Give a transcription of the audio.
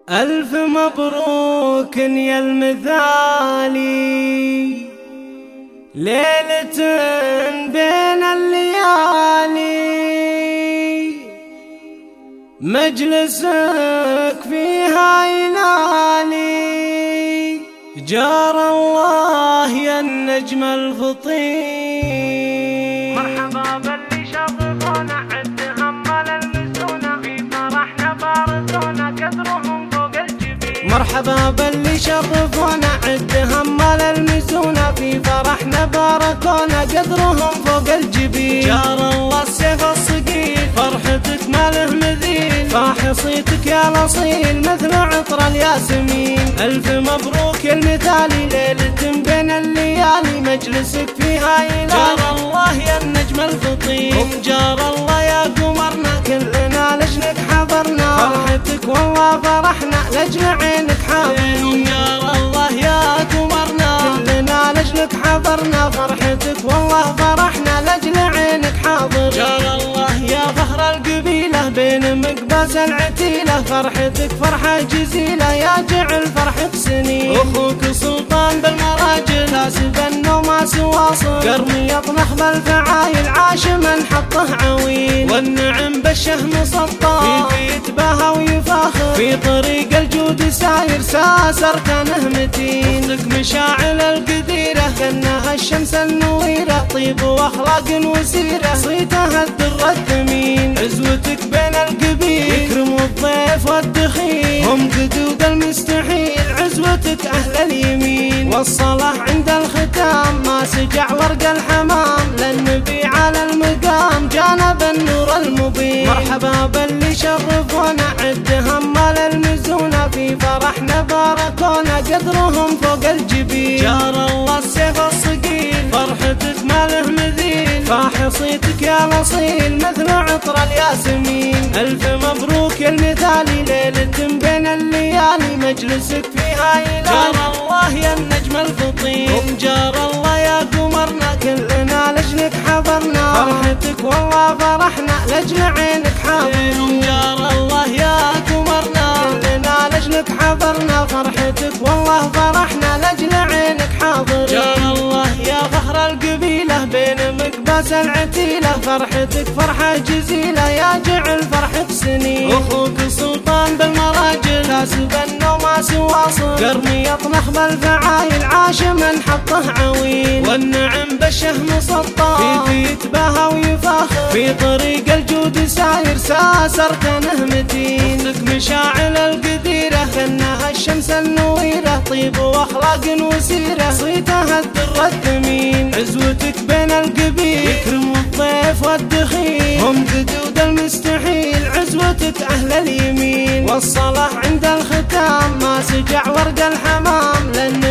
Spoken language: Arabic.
ألف مبروك يا المثالي، ليلة بين الليالي مجلسك فيها ينالي. جار الله يا النجم الفطير، مرحبا باللي شرفونا عد همال المسونا، في فرحنا بارزونا قدرهم فوق الجبين. مرحبا باللي شرفونا عد همال المسونا، في فرحنا باركونا قدرهم فوق الجبين. جار الله السيف الصقيل فرحتك ما له مثيل، فاحصيتك يا الاصيل مثل عطر الياسمين. الف مبروك يا المثالي، ليلة بين الليالي مجلسك فيها يلالي. جار الله يا النجم الفطير، جار الله يا قمرنا كلنا لجلك حضرنا، فرحتك والله فرحنا لجل عينك حاضرين. جار الله يا قمرنا كلنا لجلك حضرنا، فرحتك والله فرحنا لجل عينك حاضرين. جار الله يا ظهر القبيلة بين مقباس العتيلة، فرحتك فرحة جزيلة يا جعل فرحك سنين. أخوك سلطان بالمراجل حاسب النوماس واصل، قرمي يطنخ بالفعايل عاش من حطه عويل. والنعم بالشهم سطار في يتباهى ويفاخر، في طريق الجود ساير ساسر كانه متين. اختك مشاعل القديرة كأنها الشمس النويرة، طيب واخلاق وسيرة صيتها الدر الثمين. عزوتك بين القبيل يكرموا الضيف والدخيل، هم قدود المستحيل عزوتك أهل اليمين. والصلاة عند الختام ما سجع ورق الحمام، للنبي على المقام جانب النور المبين. مرحبا باللي شرفونا عد همال المزونة، في فرحنا باركونا قدرهم فوق الجبين. جار الله السيف الصقيل فرحتك ما له مثيل، فاحصيتك يا الاصيل مثل عطر الياسمين. الف مبروك يا المثالي، ليلة بين الليالي مجلسك فيها يلالي. جار الله يا النجم الفطير، جار الله يا قمرنا كلنا لجلك حضرنا، فرحتك والله فرحنا لجل عينك حاضرين. جار الله يا قمرنا كلنا لجلك حضرنا، فرحتك والله فرحنا لجل عينك حاضرين. جار الله يا ظهر القبيلة بين مقباس العتيلة، فرحتك فرحة جزيلة يا جعل فرحك سنين. أخوك سلطان بالمراجل حاسب النوماس واصل، قرمي يطنخ بالفعايل عاش من حطه عويل. والنعم بالشهم سطار في يتباهى ويفاخر، في طريق الجود ساير ساسر كانه متين. اختك مشاعل القديرة كأنها الشمس النويرة، طيب واخلاق وسيرة صيتها الدر الثمين. عزوتك بين القبيل يكرموا الضيف والدخيل، هم قدود المستحيل عزوتك أهل اليمين. والصلاة عند الختام ما سجع ورق الحمام،